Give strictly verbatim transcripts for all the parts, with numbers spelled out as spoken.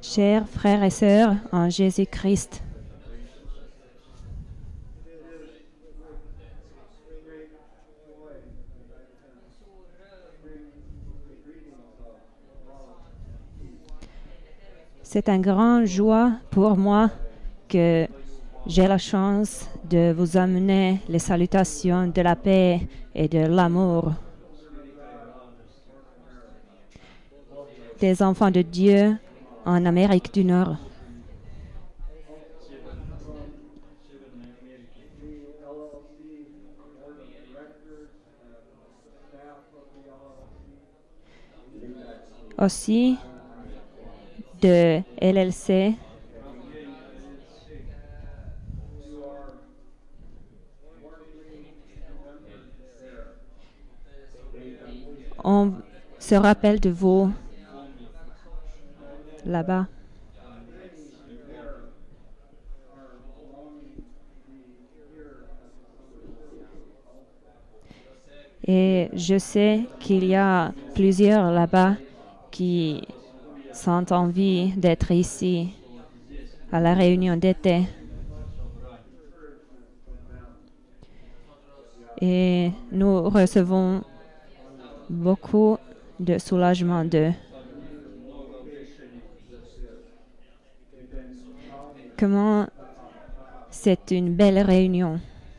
Chers frères et sœurs en Jésus-Christ, c'est un grand joie pour moi que j'ai la chance de vous amener les salutations de la paix et de l'amour des enfants de Dieu en Amérique du Nord. Aussi de L L C, on se rappelle de vous là-bas. Et je sais qu'il y a plusieurs là-bas qui sont envie d'être ici à la réunion d'été. Et nous recevons beaucoup de soulagement d'eux. Comment c'est une belle réunion.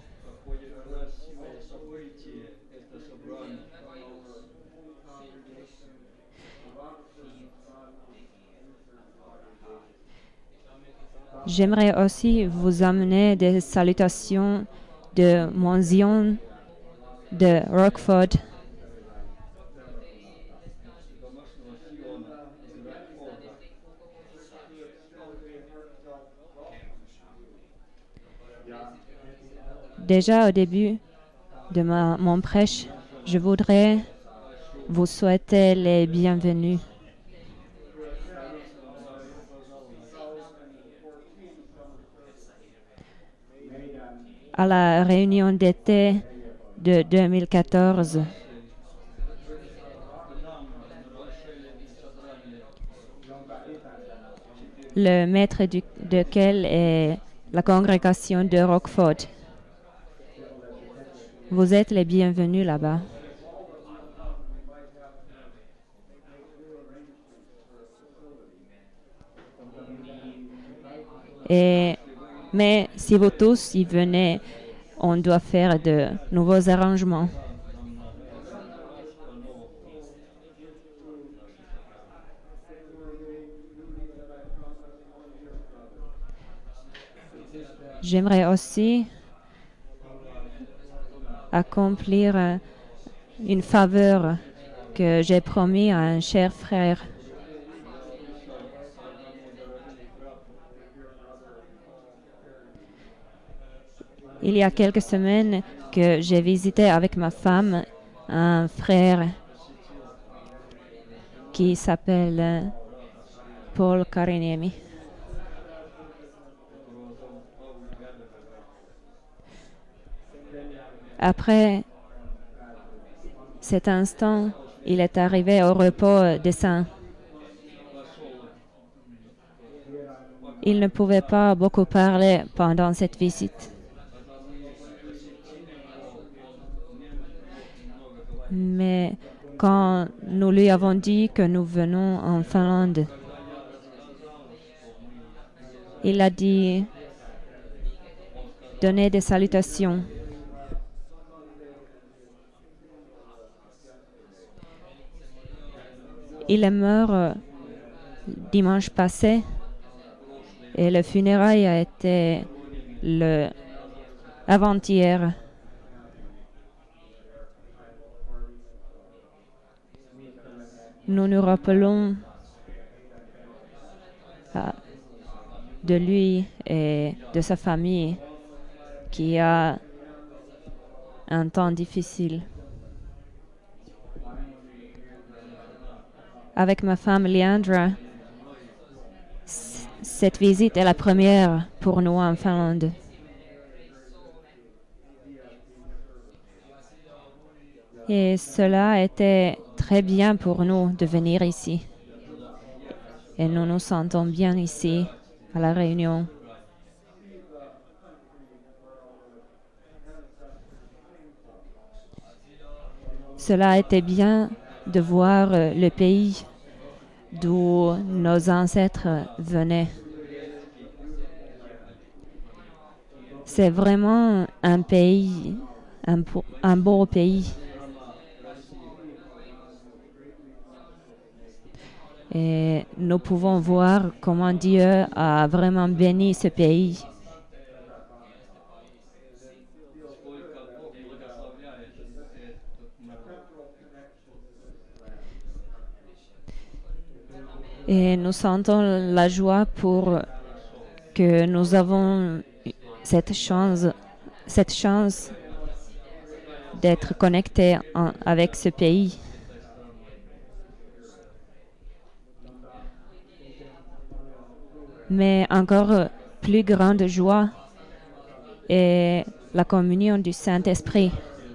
J'aimerais aussi vous amener des salutations de mon Zion de Rockford. Déjà au début de ma, mon prêche, je voudrais vous souhaiter les bienvenus. À la réunion d'été de deux mille quatorze. Le maître du, de quel est la congrégation de Rockford. Vous êtes les bienvenus là-bas. Et, mais si vous tous y venez, on doit faire de nouveaux arrangements. J'aimerais aussi accomplir une faveur que j'ai promis à un cher frère. Il y a quelques semaines que j'ai visité avec ma femme un frère qui s'appelle Paul Kariniemi. Après cet instant, il est arrivé au repos des saints. Il ne pouvait pas beaucoup parler pendant cette visite. Mais quand nous lui avons dit que nous venons en Finlande, il a dit « Donnez des salutations ». Il est mort euh, dimanche passé et le funérail a été le avant-hier. Nous nous rappelons euh, de lui et de sa famille qui a un temps difficile. Avec ma femme Leandra, cette visite est la première pour nous en Finlande. Et cela était très bien pour nous de venir ici. et nous nous sentons bien ici, à La Réunion. Cela a été bien de voir euh, le pays d'où nos ancêtres venaient. C'est vraiment un pays, un, un beau pays. Et nous pouvons voir comment Dieu a vraiment béni ce pays. Et nous sentons la joie pour que nous avons cette chance, cette chance d'être connectés en- avec ce pays. Mais encore plus grande joie est la communion du Saint-Esprit.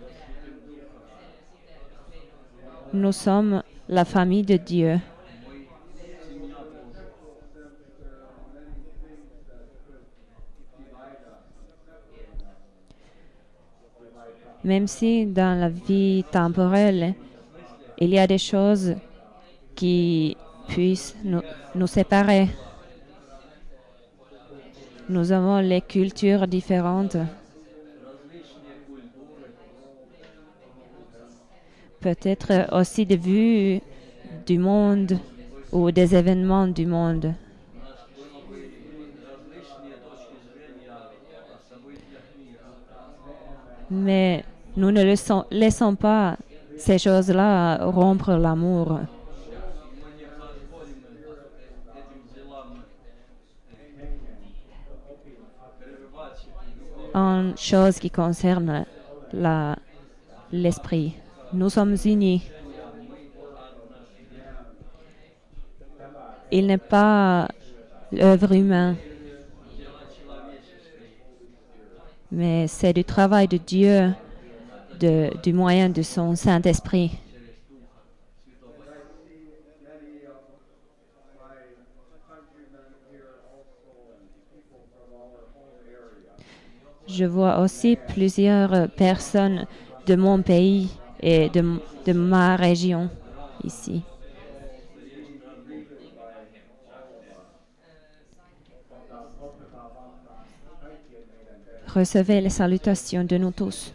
Nous sommes la famille de Dieu. Même si dans la vie temporelle, il y a des choses qui puissent nous, nous séparer. Nous avons les cultures différentes. Peut-être aussi des vues du monde ou des événements du monde. Mais nous ne laissons, laissons pas ces choses-là rompre l'amour. En chose qui concerne la, l'esprit, nous sommes unis. Il n'est pas l'œuvre humaine, mais c'est du travail de Dieu, de, du moyen de son Saint-Esprit. Je vois aussi plusieurs personnes de mon pays et de, de ma région ici. Recevez les salutations de nous tous.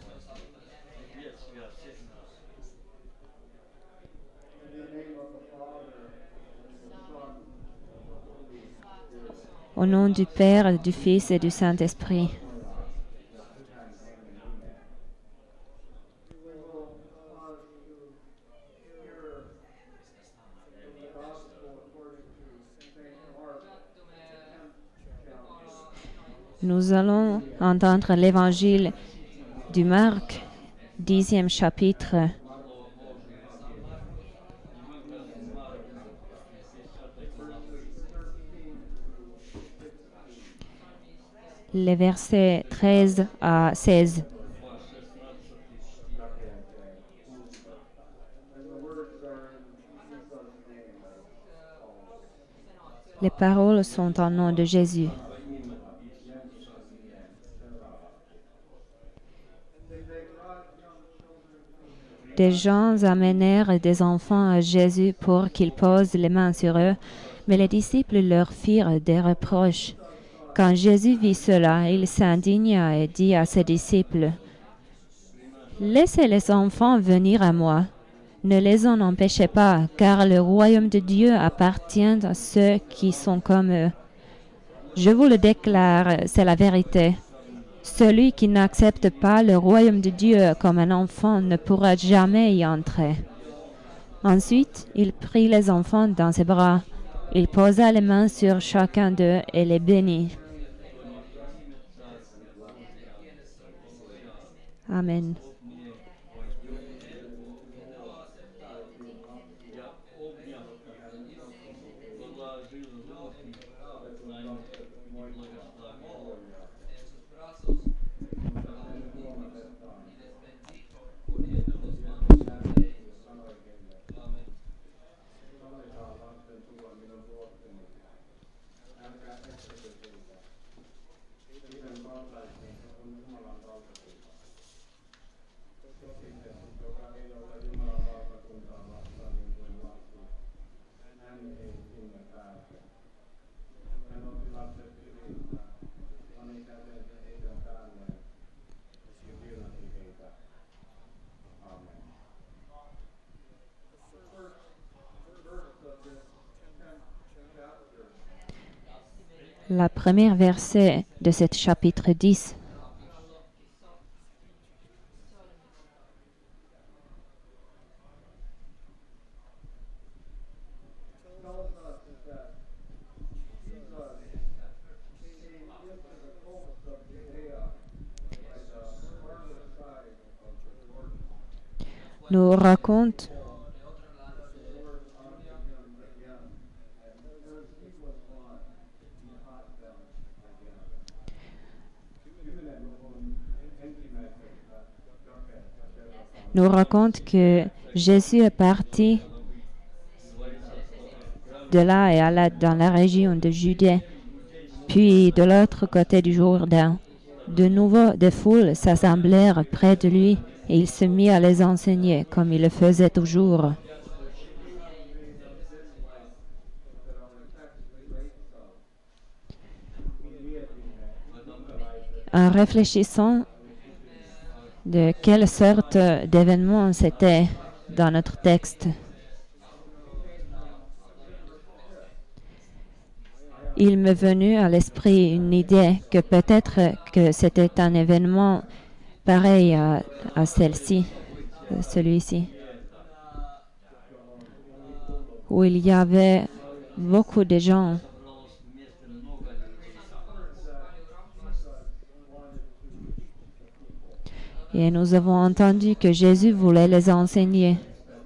Au nom du Père, du Fils et du Saint-Esprit. Nous allons entendre l'évangile du Marc, dixième chapitre. Les versets treize à seize. Les paroles sont en nom de Jésus. Des gens amenèrent des enfants à Jésus pour qu'il pose les mains sur eux, mais les disciples leur firent des reproches. Quand Jésus vit cela, il s'indigna et dit à ses disciples, « Laissez les enfants venir à moi. Ne les en empêchez pas, car le royaume de Dieu appartient à ceux qui sont comme eux. Je vous le déclare, c'est la vérité. Celui qui n'accepte pas le royaume de Dieu comme un enfant ne pourra jamais y entrer. » Ensuite, il prit les enfants dans ses bras. Il posa les mains sur chacun d'eux et les bénit. Amen. La première verset de ce chapitre dix. Nous raconte nous raconte que Jésus est parti de là et alla dans la région de Judée, puis de l'autre côté du Jourdain. De nouveau, des foules s'assemblèrent près de lui et il se mit à les enseigner comme il le faisait toujours. En réfléchissant de quelle sorte d'événement c'était dans notre texte, il m'est venu à l'esprit une idée que peut-être que c'était un événement pareil à, à celle-ci, celui-ci, où il y avait beaucoup de gens. Et nous avons entendu que Jésus voulait les enseigner.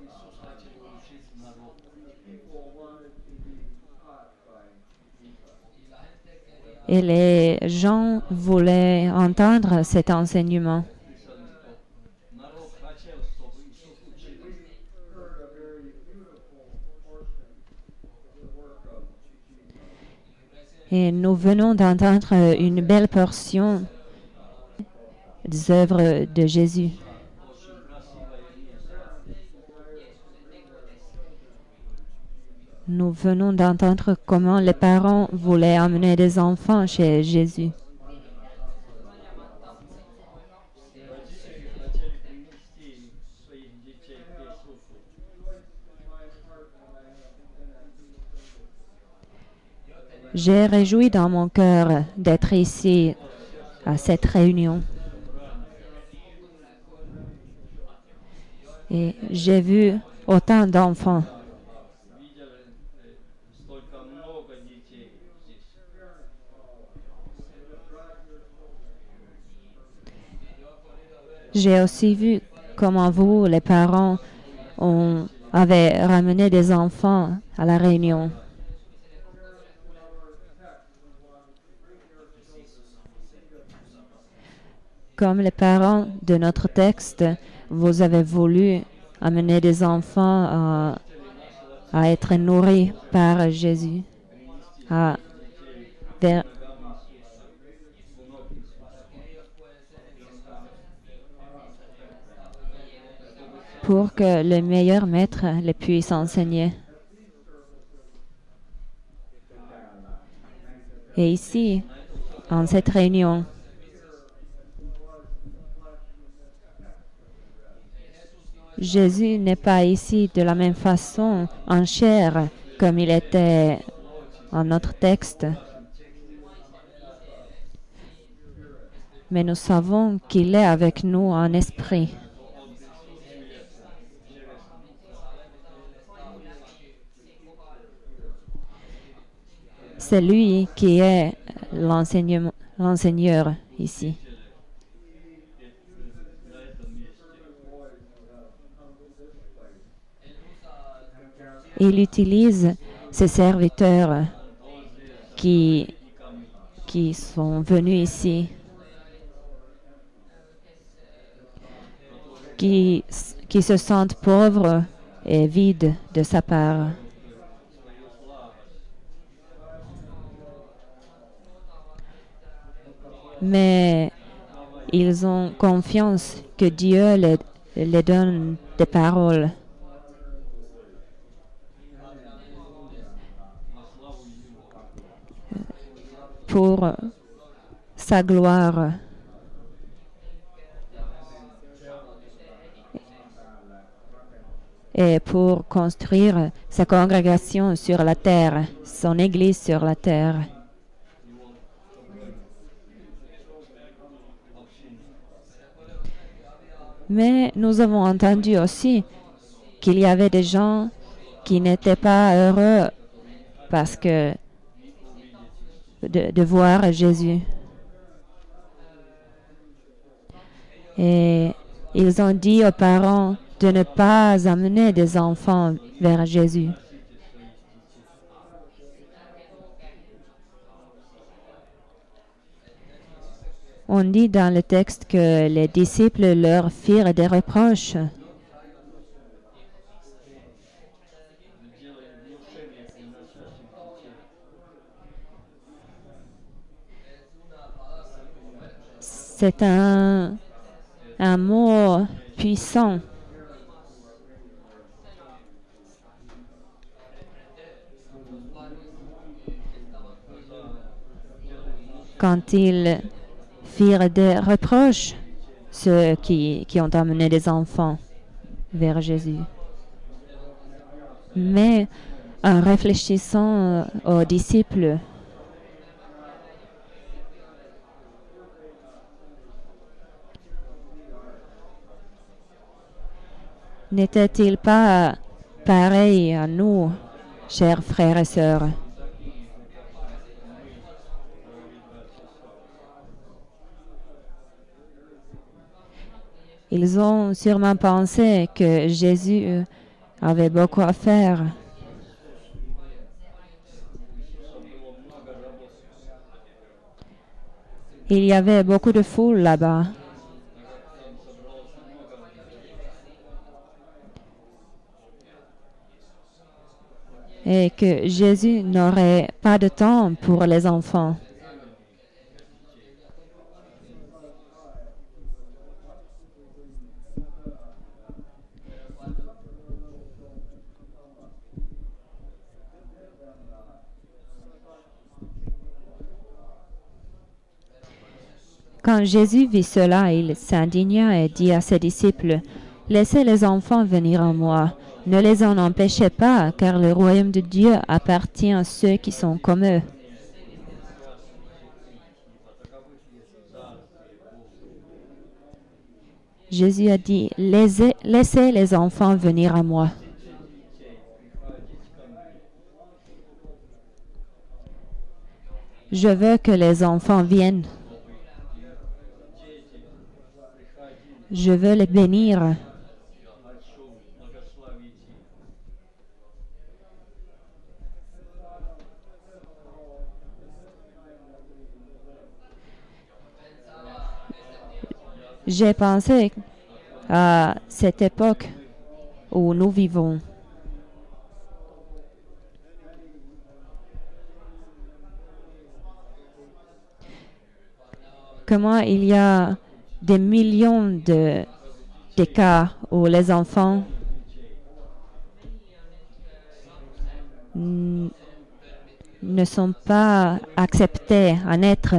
Et les gens voulaient entendre cet enseignement. Et nous venons d'entendre une belle portion des œuvres de Jésus. Nous venons d'entendre comment les parents voulaient amener des enfants chez Jésus. J'ai réjoui dans mon cœur d'être ici à cette réunion. Et j'ai vu autant d'enfants. J'ai aussi vu comment vous, les parents, on avez ramené des enfants à la réunion. Comme les parents de notre texte, vous avez voulu amener des enfants à, à être nourris par Jésus, à, vers, pour que le meilleur maître les puisse enseigner. Et ici, en cette réunion, Jésus n'est pas ici de la même façon en chair comme il était en notre texte. Mais nous savons qu'il est avec nous en esprit. C'est lui qui est l'enseigneur ici. Il utilise ses serviteurs qui, qui sont venus ici, qui, qui se sentent pauvres et vides de sa part. Mais ils ont confiance que Dieu les, les donne des paroles pour sa gloire. Et pour construire sa congrégation sur la terre, son Église sur la terre. Mais nous avons entendu aussi qu'il y avait des gens qui n'étaient pas heureux parce que de, de voir Jésus. Et ils ont dit aux parents de ne pas amener des enfants vers Jésus. On dit dans le texte que les disciples leur firent des reproches. C'est un, un mot puissant. Quand ils firent des reproches, ceux qui, qui ont amené des enfants vers Jésus. Mais en réfléchissant aux disciples, n'était-il pas pareil à nous, chers frères et sœurs? Ils ont sûrement pensé que Jésus avait beaucoup à faire. Il y avait beaucoup de foule là-bas. Et que Jésus n'aurait pas de temps pour les enfants. Quand Jésus vit cela, il s'indigna et dit à ses disciples, « Laissez les enfants venir à moi. Ne les en empêchez pas, car le royaume de Dieu appartient à ceux qui sont comme eux. » Jésus a dit, « Laissez, laissez les enfants venir à moi. » Je veux que les enfants viennent. Je veux les bénir. J'ai pensé à cette époque où nous vivons. Comment il y a des millions de, de cas où les enfants ne sont pas acceptés à naître.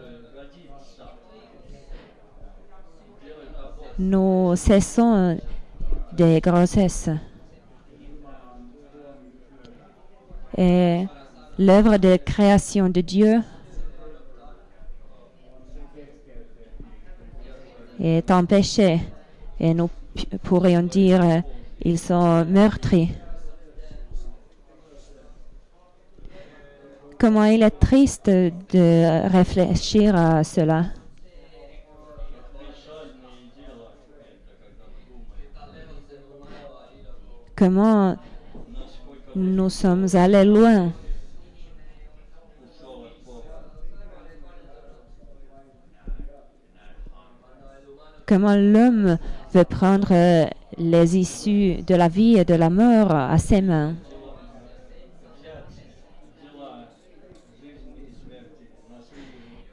Nous cessons des grossesses. Et l'œuvre de création de Dieu est empêchée. Et nous pourrions dire euh, ils sont meurtris. Comment il est triste de réfléchir à cela. Comment nous sommes allés loin. Comment l'homme veut prendre les issues de la vie et de la mort à ses mains.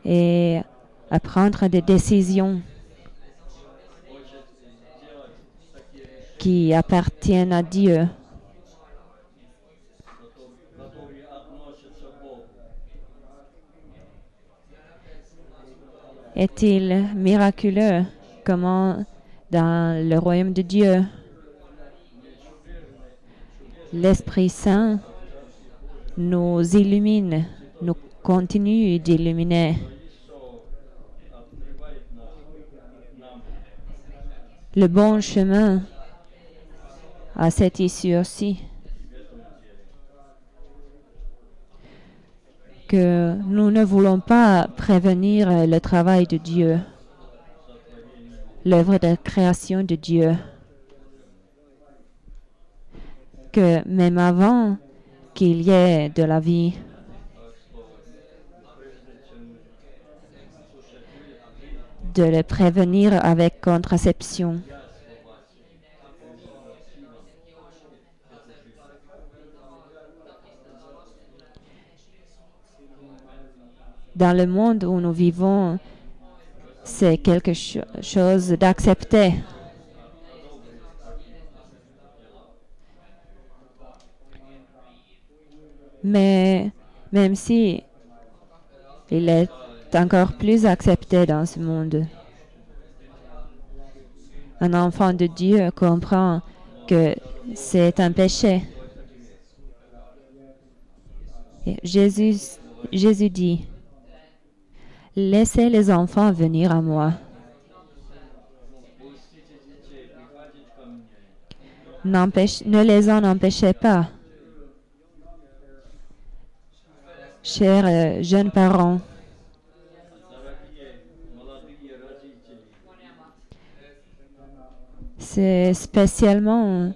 Et à prendre des décisions. qui appartiennent à Dieu. Est-il miraculeux comment dans le royaume de Dieu, l'Esprit Saint nous illumine, nous continue d'illuminer. Le bon chemin à cette issue aussi. Que nous ne voulons pas prévenir le travail de Dieu, l'œuvre de création de Dieu. Que même avant qu'il y ait de la vie, de le prévenir avec contraception. Dans le monde où nous vivons, c'est quelque cho- chose d'accepté. Mais même si il est encore plus accepté dans ce monde, un enfant de Dieu comprend que c'est un péché. Et Jésus, Jésus dit, laissez les enfants venir à moi. N'empêche- ne les en empêchez pas. Chers euh, jeunes parents, c'est spécialement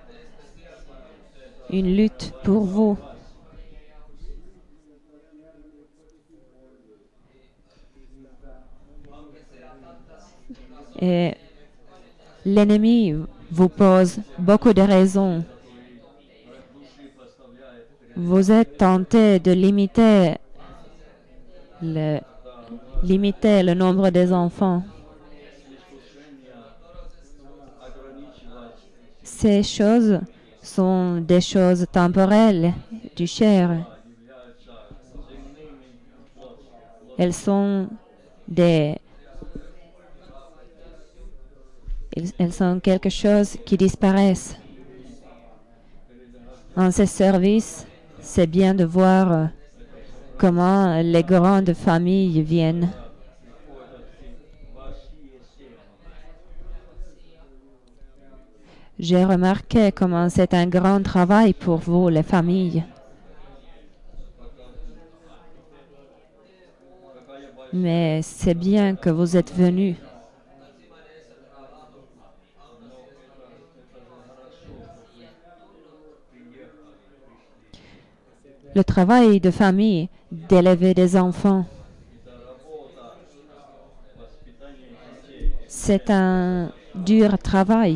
une lutte pour vous. Et l'ennemi vous pose beaucoup de raisons. Vous êtes tenté de limiter le, limiter le nombre des enfants. Ces choses sont des choses temporelles du chair. Elles sont des elles sont quelque chose qui disparaissent. En ce service, c'est bien de voir comment les grandes familles viennent. J'ai remarqué comment c'est un grand travail pour vous, les familles. Mais c'est bien que vous êtes venus. Le travail de famille, d'élever des enfants, c'est un dur travail.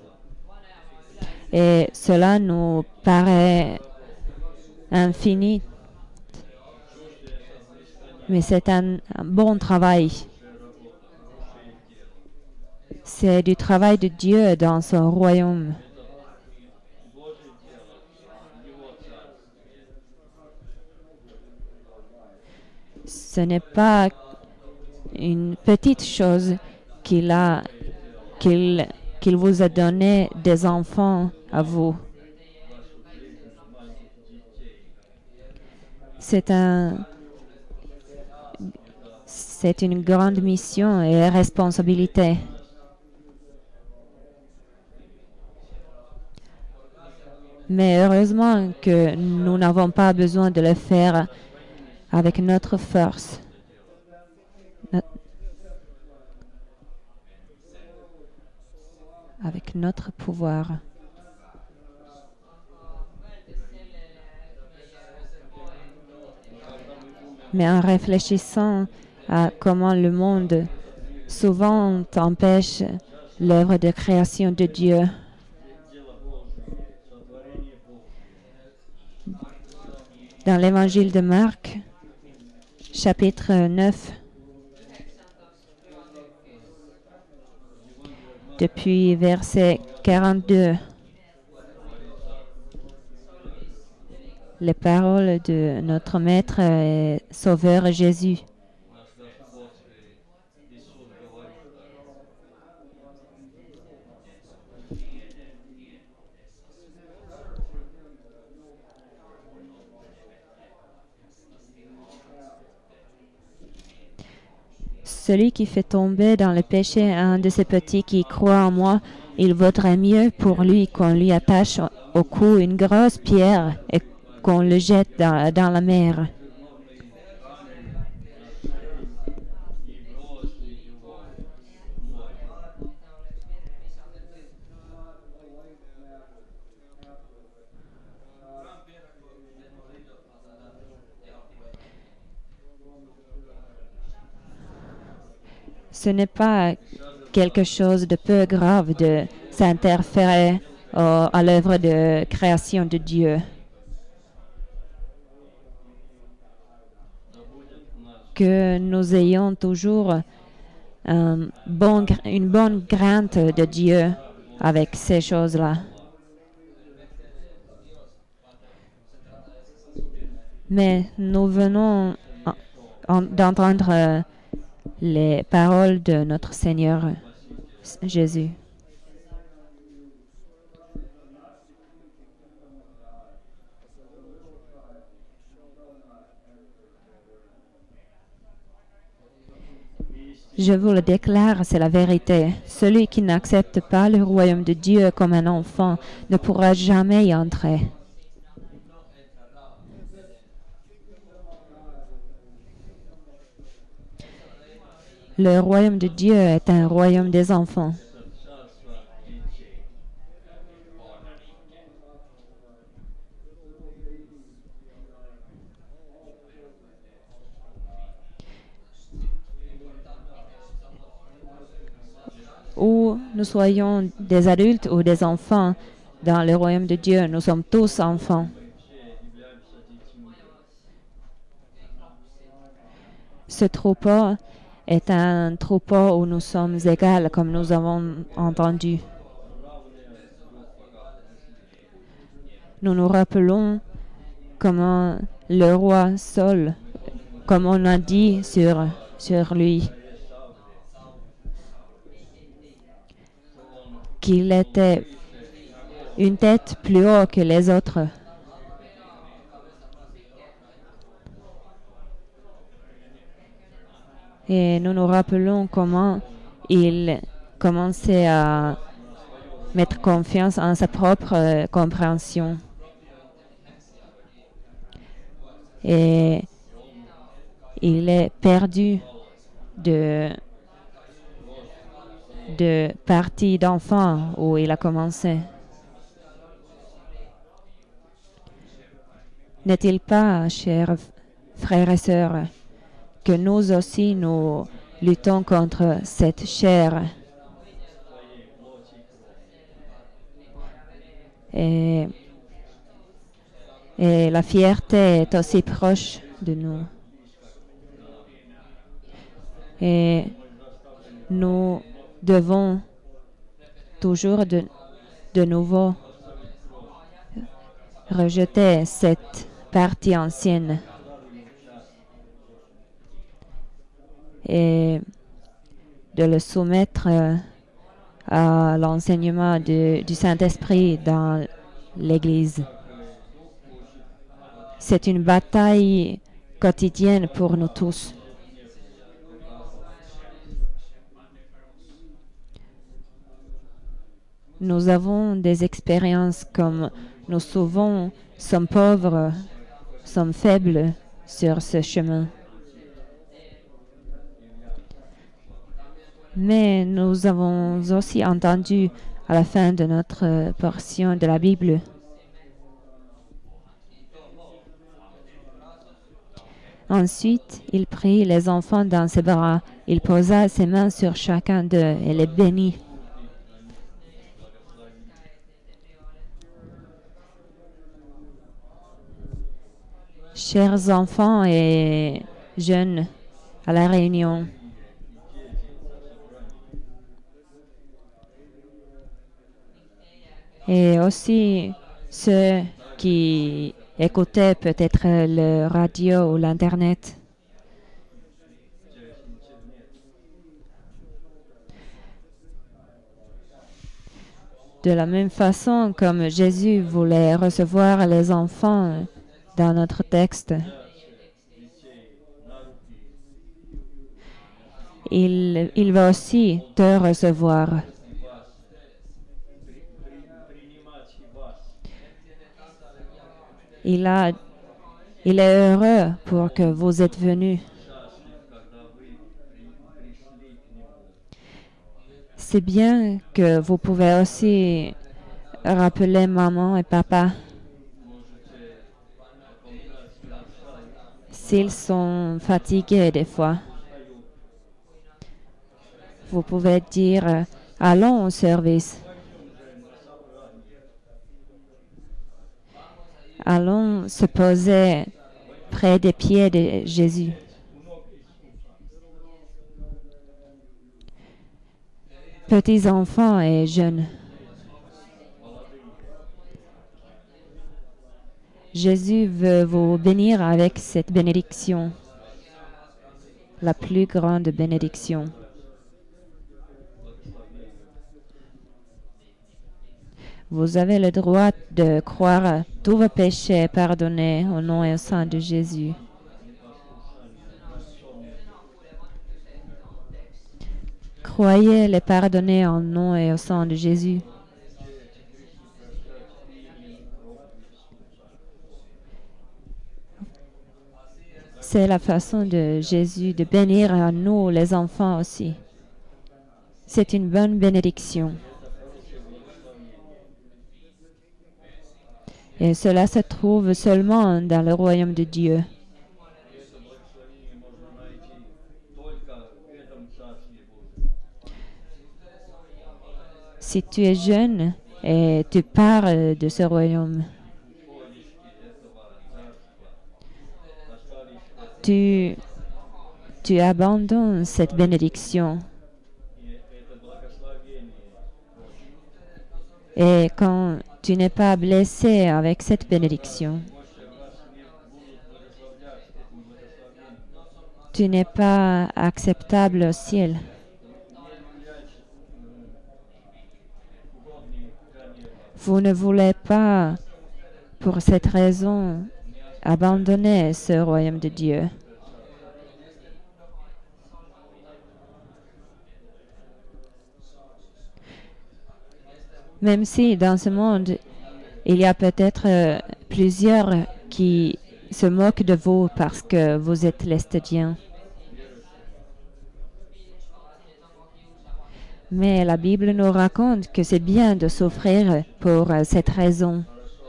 Et cela nous paraît infini. Mais c'est un, un bon travail. C'est du travail de Dieu dans son royaume. Ce n'est pas une petite chose qu'il a, qu'il, qu'il vous a donné des enfants à vous. C'est un, c'est une grande mission et responsabilité. Mais heureusement que nous n'avons pas besoin de le faire avec notre force. Avec notre pouvoir. Mais en réfléchissant à comment le monde souvent empêche l'œuvre de création de Dieu, dans l'évangile de Marc, chapitre neuf, depuis verset quarante-deux. Les paroles de notre Maître et Sauveur Jésus. Celui qui fait tomber dans le péché un de ses petits qui croit en moi, il vaudrait mieux pour lui qu'on lui attache au cou une grosse pierre et qu'on le jette dans, dans la mer. Ce n'est pas quelque chose de peu grave de s'interférer euh, à l'œuvre de création de Dieu. Que nous ayons toujours un bon, une bonne crainte de Dieu avec ces choses-là. Mais nous venons d'entendre euh, les paroles de notre Seigneur Jésus. Je vous le déclare, c'est la vérité. Celui qui n'accepte pas le royaume de Dieu comme un enfant ne pourra jamais y entrer. Le royaume de Dieu est un royaume des enfants. Ou nous soyons des adultes ou des enfants, dans le royaume de Dieu, nous sommes tous enfants. Ce troupeau est un troupeau où nous sommes égaux, comme nous avons entendu. Nous nous rappelons comment le roi Saul, comme on a dit sur, sur lui, qu'il était une tête plus haut que les autres. Et nous nous rappelons comment il commençait à mettre confiance en sa propre euh, compréhension. Et il est perdu de, de partie d'enfant où il a commencé. N'est-il pas, chers frères et sœurs, que nous aussi nous luttons contre cette chair et, et la fierté est aussi proche de nous. Et nous devons toujours de, de nouveau rejeter cette partie ancienne et de le soumettre à l'enseignement du Saint-Esprit dans l'Église. C'est une bataille quotidienne pour nous tous. Nous avons des expériences comme nous souvent sommes pauvres, sommes faibles sur ce chemin. Mais nous avons aussi entendu à la fin de notre portion de la Bible ensuite, il prit les enfants dans ses bras, il posa ses mains sur chacun d'eux et les bénit. Chers enfants et jeunes à la réunion, Et aussi ceux qui écoutaient peut-être le radio ou l'Internet. De la même façon comme Jésus voulait recevoir les enfants dans notre texte, il, il va aussi te recevoir. Il, a, il est heureux pour que vous êtes venus. C'est bien que vous pouvez aussi rappeler maman et papa s'ils sont fatigués des fois. Vous pouvez dire « Allons au service. Allons se poser près des pieds de Jésus. » Petits enfants et jeunes. Jésus veut vous bénir avec cette bénédiction, la plus grande bénédiction. Vous avez le droit de croire tous vos péchés pardonnés au nom et au sang de Jésus. Croyez les pardonner au nom et au sang de Jésus. C'est la façon de Jésus de bénir à nous, les enfants aussi. C'est une bonne bénédiction. Et cela se trouve seulement dans le royaume de Dieu. Si tu es jeune et tu parles de ce royaume, tu, tu abandonnes cette bénédiction. Et quand tu n'es pas blessé avec cette bénédiction, tu n'es pas acceptable au ciel. Vous ne voulez pas, pour cette raison, abandonner ce royaume de Dieu. Même si dans ce monde, il y a peut-être euh, plusieurs qui se moquent de vous parce que vous êtes lestédiens. Mais la Bible nous raconte que c'est bien de souffrir pour euh, cette raison.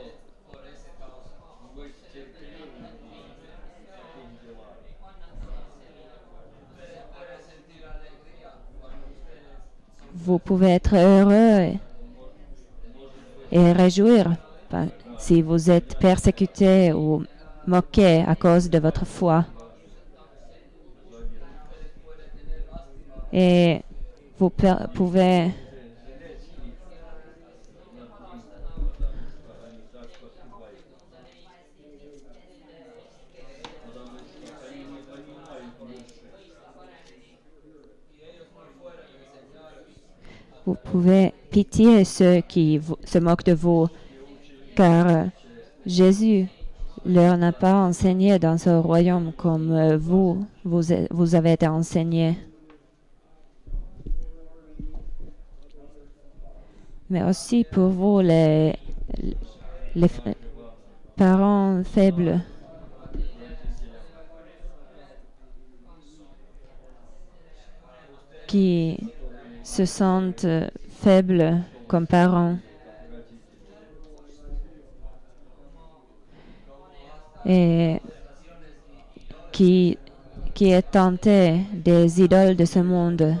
Vous pouvez être heureux et réjouir si vous êtes persécuté ou moqué à cause de votre foi. Et vous pouvez Vous pouvez pitié ceux qui se moquent de vous, car Jésus leur n'a pas enseigné dans ce royaume comme vous, vous, vous avez été enseigné. Mais aussi pour vous, les, les parents faibles, qui se sentent faibles comme parents. Et qui, qui est tenté des idoles de ce monde.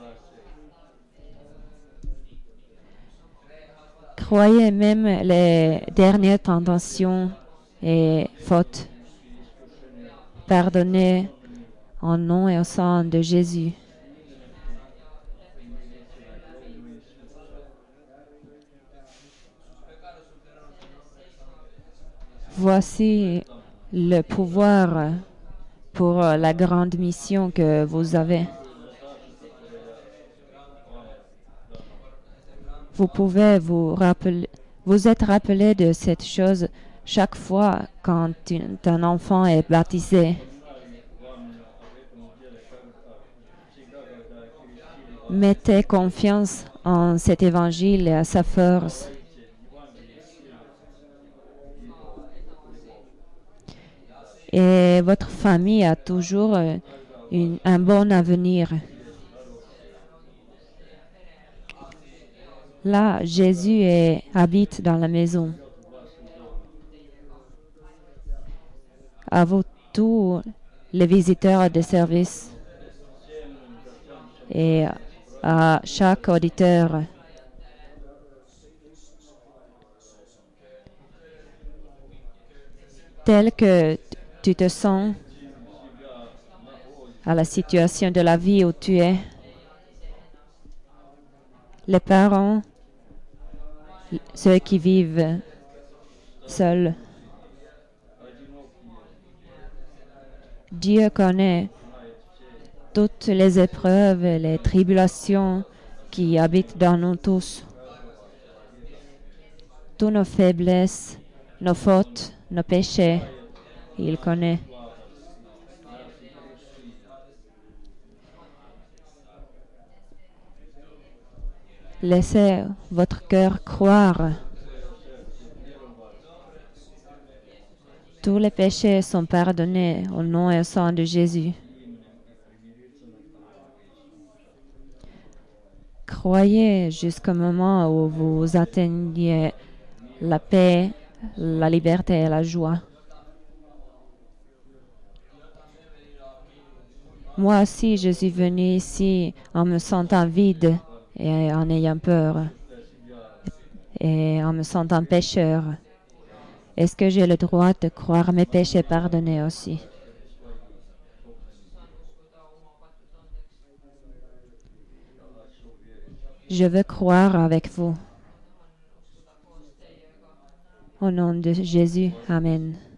Croyez même les dernières tentations et fautes. Pardonnez en nom et au sang de Jésus. Voici le pouvoir pour la grande mission que vous avez. Vous pouvez vous rappeler, vous êtes rappelé de cette chose chaque fois quand un enfant est baptisé. Mettez confiance en cet évangile et à sa force. Et votre famille a toujours une, un bon avenir. Là, Jésus est, habite dans la maison. À vous tous, les visiteurs de service, et à chaque auditeur. Tel que tu te sens à la situation de la vie où tu es, les parents, ceux qui vivent seuls. Dieu connaît toutes les épreuves et les tribulations qui habitent dans nous tous. Toutes nos faiblesses, nos fautes, nos péchés, il connaît. Laissez votre cœur croire. Tous les péchés sont pardonnés au nom et au sang de Jésus. Croyez jusqu'au moment où vous atteignez la paix, la liberté et la joie. Moi aussi, je suis venu ici en me sentant vide et en ayant peur et en me sentant pécheur. Est-ce que j'ai le droit de croire mes péchés pardonnés aussi? Je veux croire avec vous. Au nom de Jésus, Amen.